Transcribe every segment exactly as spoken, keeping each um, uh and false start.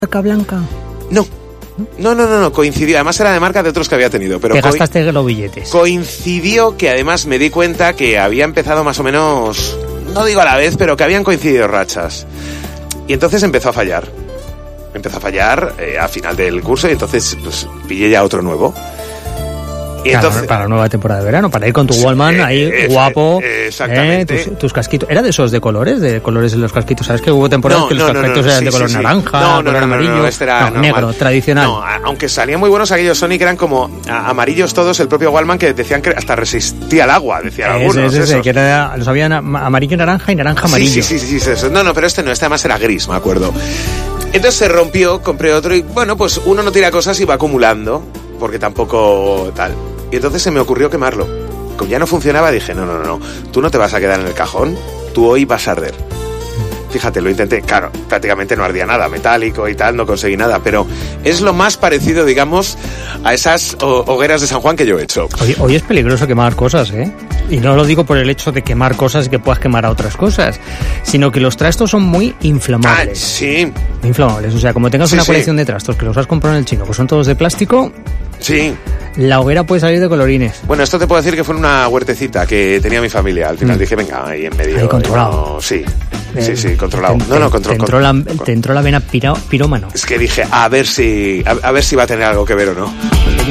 marca blanca? No. No, no, no, no, coincidió. Además era de marca de otros que había tenido. Pero Te gastaste co- los billetes. Coincidió que además me di cuenta que había empezado más o menos, no digo a la vez, pero que habían coincidido rachas. Y entonces empezó a fallar. Empezó a fallar eh, a final del curso y entonces pues pillé ya otro nuevo. Y claro, entonces, para la nueva temporada de verano, para ir con tu Walkman eh, ahí eh, guapo, eh, exactamente. eh, tus, tus casquitos. ¿Era de esos de colores? ¿De colores en los casquitos? ¿Sabes que hubo temporadas no, que los no, casquitos no, no, eran sí, de color sí, sí. naranja, no, no, color no, no, amarillo? No, este era no, negro, tradicional. No, aunque salían muy buenos aquellos Sony que eran como a, amarillos todos, el propio Walkman que decían que hasta resistía al agua, decían Ese, algunos. ese, esos. que era, los habían amarillo naranja y naranja amarillo. Sí, sí, sí, sí, sí, eso. No, no, pero este no, este además era gris, me acuerdo. Entonces se rompió, compré otro y bueno, pues uno no tira cosas y va acumulando, porque tampoco tal. Y entonces se me ocurrió quemarlo. Como ya no funcionaba, dije, no, no, no, tú no te vas a quedar en el cajón, tú hoy vas a arder. Fíjate, lo intenté, claro, prácticamente no ardía nada, metálico y tal, no conseguí nada, pero es lo más parecido, digamos, a esas hogueras de San Juan que yo he hecho. Hoy, hoy es peligroso quemar cosas, ¿eh? Y no lo digo por el hecho de quemar cosas y que puedas quemar a otras cosas, sino que los trastos son muy inflamables. Ah, sí. Muy inflamables, o sea, como tengas sí, una sí. colección de trastos que los has comprado en el chino, pues son todos de plástico. Sí. La hoguera puede salir de colorines. Bueno, esto te puedo decir que fue en una huertecita que tenía mi familia. Al final mm. dije, venga, ahí en medio. Ahí controlado. No, sí, eh, sí, sí, controlado. Te, no, no, control, te, entró la, te entró la vena pira, pirómano. Es que dije, a ver si a, a ver si va a tener algo que ver o no.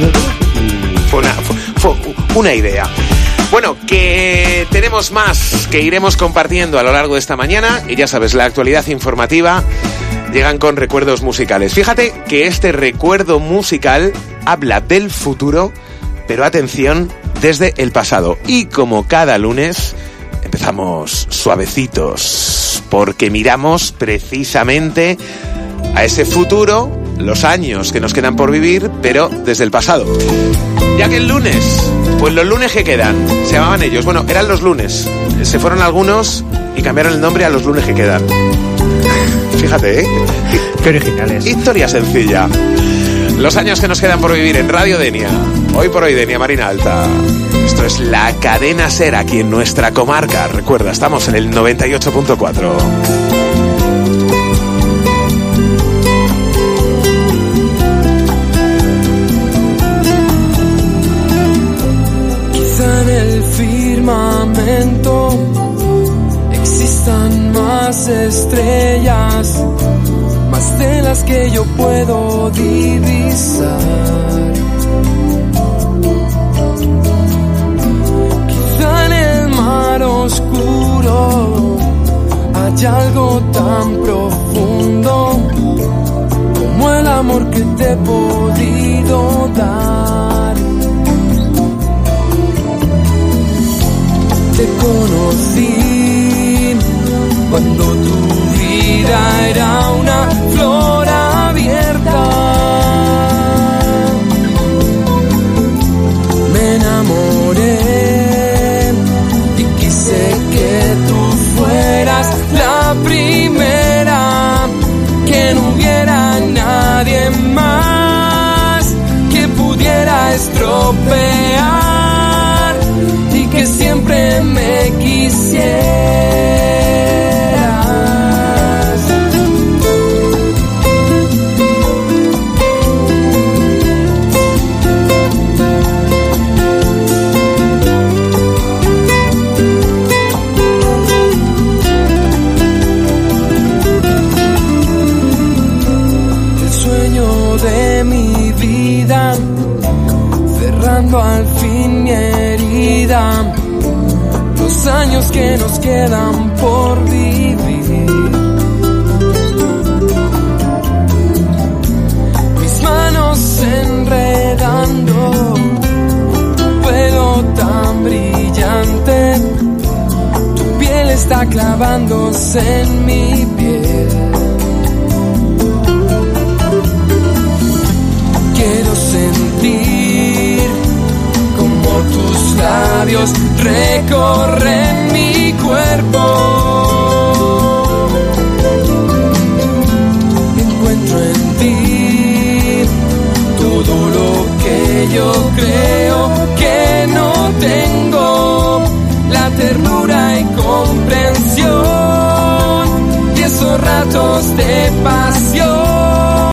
Fue una, fue, fue una idea. Bueno, que tenemos más que iremos compartiendo a lo largo de esta mañana. Y ya sabes, la actualidad informativa llegan con recuerdos musicales. Fíjate que este recuerdo musical habla del futuro, pero atención, desde el pasado. Y como cada lunes, empezamos suavecitos, porque miramos precisamente a ese futuro, los años que nos quedan por vivir, pero desde el pasado. Ya que el lunes, pues los lunes que quedan, se llamaban ellos, bueno, eran los lunes, se fueron algunos y cambiaron el nombre a los lunes que quedan. Fíjate, ¿eh? Qué originales. Historia sencilla. Los años que nos quedan por vivir en Radio Denia. Hoy por hoy, Denia Marina Alta. Esto es la cadena SER aquí en nuestra comarca. Recuerda, estamos en el noventa y ocho punto cuatro. Quizá en el firmamento existan más estrellas, más de las que yo puedo divisar. Quizá en el mar oscuro hay algo tan profundo como el amor que te he podido dar. Te conocí cuando tu vida era una flor abierta. Me enamoré y quise que tú fueras la primera, que no hubiera nadie más que pudiera estropear y que siempre me quisiera. Al fin mi herida, los años que nos quedan por vivir. Mis manos enredando tu pelo tan brillante, tu piel está clavándose en mi piel. Quiero sentir tus labios recorren